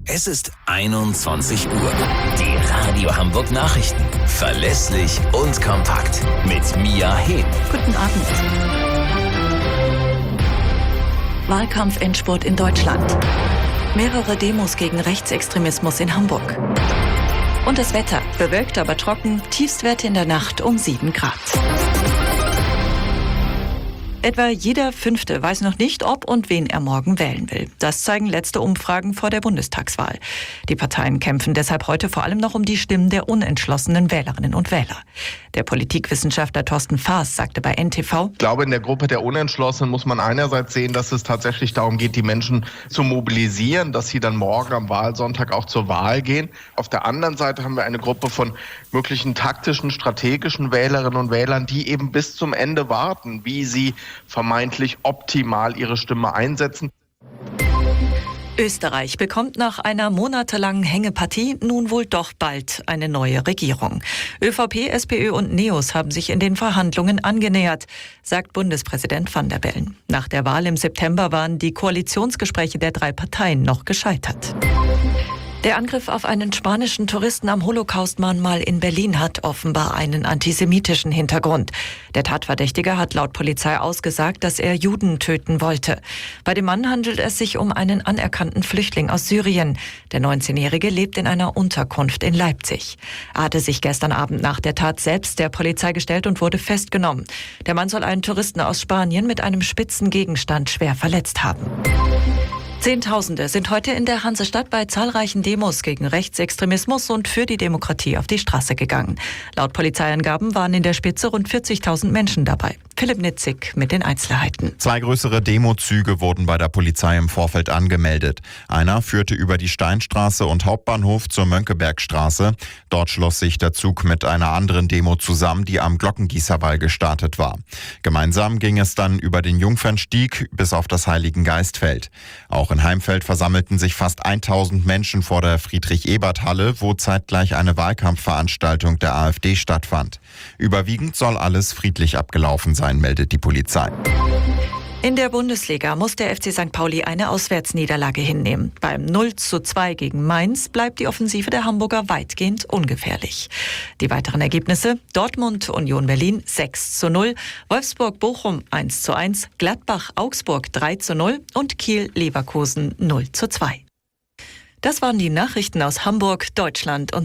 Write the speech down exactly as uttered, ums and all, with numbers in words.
Es ist einundzwanzig Uhr. Die Radio Hamburg Nachrichten. Verlässlich und kompakt. Mit Mia Hehn. Guten Abend. Wahlkampf-Endspurt in Deutschland. Mehrere Demos gegen Rechtsextremismus in Hamburg. Und das Wetter. Bewölkt, aber trocken. Tiefstwerte in der Nacht um sieben Grad. Etwa jeder Fünfte weiß noch nicht, ob und wen er morgen wählen will. Das zeigen letzte Umfragen vor der Bundestagswahl. Die Parteien kämpfen deshalb heute vor allem noch um die Stimmen der unentschlossenen Wählerinnen und Wähler. Der Politikwissenschaftler Thorsten Faas sagte bei N T V: Ich glaube, in der Gruppe der Unentschlossenen muss man einerseits sehen, dass es tatsächlich darum geht, die Menschen zu mobilisieren, dass sie dann morgen am Wahlsonntag auch zur Wahl gehen. Auf der anderen Seite haben wir eine Gruppe von möglichen taktischen, strategischen Wählerinnen und Wählern, die eben bis zum Ende warten, wie sie vermeintlich optimal ihre Stimme einsetzen. Österreich bekommt nach einer monatelangen Hängepartie nun wohl doch bald eine neue Regierung. ÖVP, SPÖ und NEOS haben sich in den Verhandlungen angenähert, sagt Bundespräsident Van der Bellen. Nach der Wahl im September waren die Koalitionsgespräche der drei Parteien noch gescheitert. Der Angriff auf einen spanischen Touristen am Holocaust-Mahnmal in Berlin hat offenbar einen antisemitischen Hintergrund. Der Tatverdächtige hat laut Polizei ausgesagt, dass er Juden töten wollte. Bei dem Mann handelt es sich um einen anerkannten Flüchtling aus Syrien. Der neunzehnjährige lebt in einer Unterkunft in Leipzig. Er hatte sich gestern Abend nach der Tat selbst der Polizei gestellt und wurde festgenommen. Der Mann soll einen Touristen aus Spanien mit einem spitzen Gegenstand schwer verletzt haben. Zehntausende sind heute in der Hansestadt bei zahlreichen Demos gegen Rechtsextremismus und für die Demokratie auf die Straße gegangen. Laut Polizeiangaben waren in der Spitze rund vierzigtausend Menschen dabei. Philipp Nitzig mit den Einzelheiten. Zwei größere Demozüge wurden bei der Polizei im Vorfeld angemeldet. Einer führte über die Steinstraße und Hauptbahnhof zur Mönckebergstraße. Dort schloss sich der Zug mit einer anderen Demo zusammen, die am Glockengießerwall gestartet war. Gemeinsam ging es dann über den Jungfernstieg bis auf das Heiligengeistfeld. Auch in Heimfeld versammelten sich fast tausend Menschen vor der Friedrich-Ebert-Halle, wo zeitgleich eine Wahlkampfveranstaltung der AfD stattfand. Überwiegend soll alles friedlich abgelaufen sein, meldet die Polizei. In der Bundesliga muss der F C Sankt Pauli eine Auswärtsniederlage hinnehmen. Beim null zu zwei gegen Mainz bleibt die Offensive der Hamburger weitgehend ungefährlich. Die weiteren Ergebnisse: Dortmund Union Berlin sechs zu null, Wolfsburg Bochum eins zu eins, Gladbach Augsburg drei zu null und Kiel Leverkusen null zu zwei. Das waren die Nachrichten aus Hamburg, Deutschland und